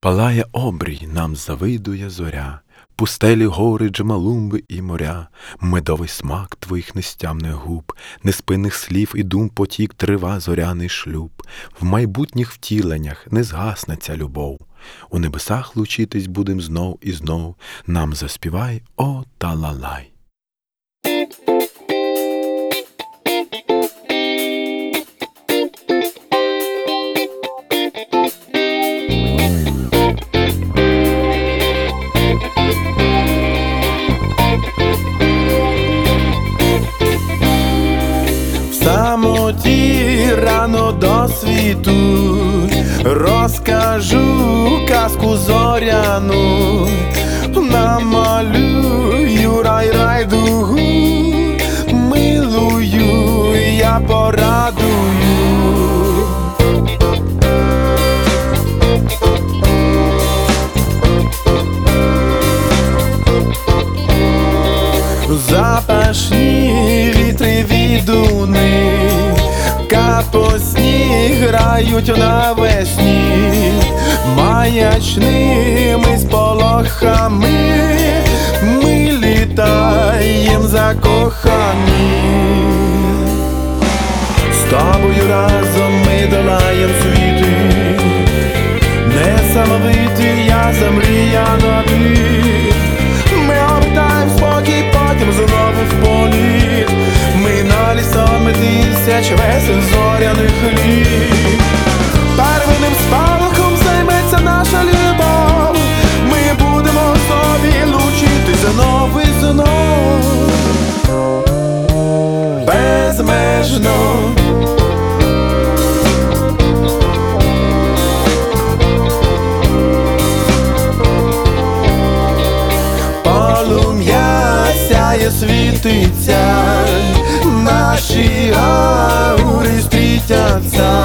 Палає обрій, нам завидує зоря, пустелі, гори, джмалумби і моря, медовий смак твоїх нестямних губ, неспинних слів і дум потік трива зоряний шлюб. В майбутніх втіленнях не згасне ця любов, у небесах лучитись будем знов і знов, нам заспівай, о талалай. Самоті рано до світу розкажу казку зоряну, намалюю райдугу, милую я порадую. Запашні вітри відуни, капосні грають навесні, маячними сполохами ми літаєм закохані. З тобою разом ми долаєм світи, несамовитий я замріяний. Ми обертаєм спокій, потім знову в політ. Ми на лісами тисяч весен зоряних літ. Первинним спалахом займеться наша любов. Ми будемо собі лучити знов і знов, безмежно. Світиться, наші аури стрітяться,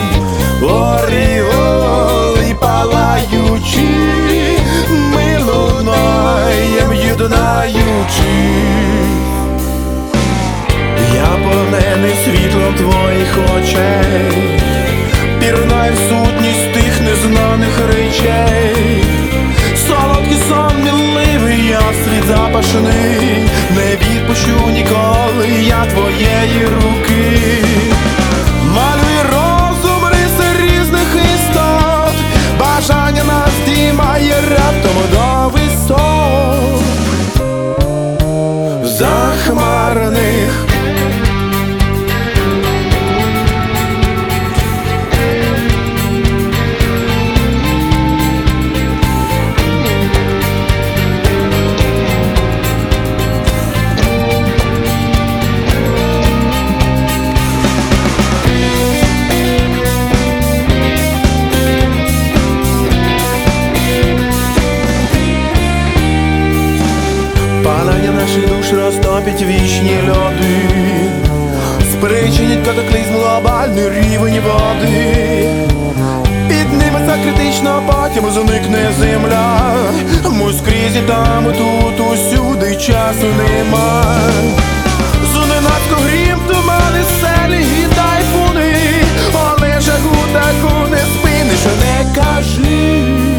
оріоли палаючі, ми лунаєм єднаючи. Я повнений світлом твоїх очей, пірнай в сутність тих незнаних речей. Солодкий сон міливий, я світ запашний, не відпущу ніколи я твоєї руки. Малюй розум риси різних істот, бажання нас здіймає раптом до висот захмарних. Палання наших душ розтопить вічні льоди, спричинить катаклізм глобальний рівень води. Підніметься критично, потім зникне земля. Ми скрізь і там, і тут, усюди часу нема. Зненацько грім, тумани, селі і тайфуни, але жагу таку не спиниш, не кажи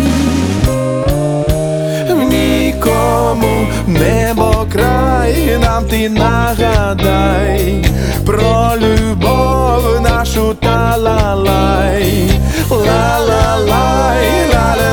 нікому. Небо край, нам ти нагадай про любов нашу, та-ла-лай, ла-ла-лай, ла-ла.